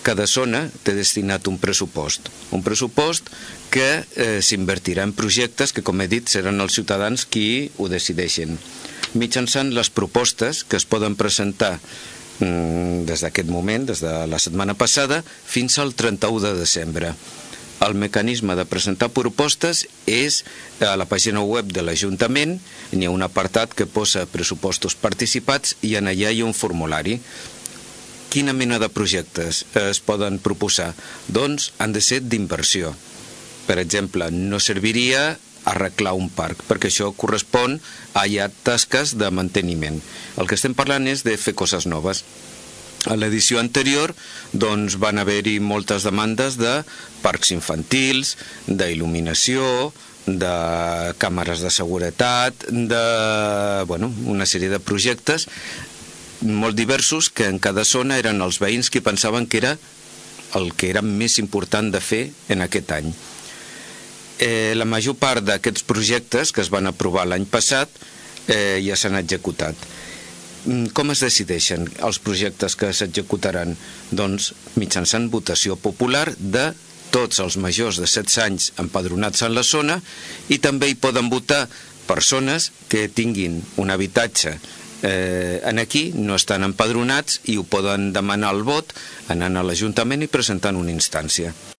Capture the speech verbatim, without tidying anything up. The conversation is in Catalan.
cada zona té destinat un pressupost, un pressupost que eh, s'invertirà en projectes que, com he dit, seran els ciutadans qui ho decideixen. Mitjançant les propostes que es poden presentar mm, des d'aquest moment, des de la setmana passada, fins al trenta-u de desembre. El mecanisme de presentar propostes és a la pàgina web de l'Ajuntament, n'hi ha un apartat que posa pressupostos participats i en allà hi ha un formulari. Quina mena de projectes es poden proposar? Doncs han de ser d'inversió. Per exemple, no serviria arreglar un parc, perquè això correspon a ja tasques de manteniment. El que estem parlant és de fer coses noves. A l'edició anterior doncs, van haver-hi moltes demandes de parcs infantils, d'il·luminació, de càmeres de seguretat, de bueno, una sèrie de projectes molt diversos que en cada zona eren els veïns que pensaven que era el que era més important de fer en aquest any. Eh, la major part d'aquests projectes que es van aprovar l'any passat eh, ja s'han executat. Com es decideixen els projectes que s'executaran? Doncs mitjançant votació popular de tots els majors de setze anys empadronats en la zona, i també hi poden votar persones que tinguin un habitatge eh, en aquí, no estan empadronats, i ho poden demanar el vot anant a l'Ajuntament i presentant una instància.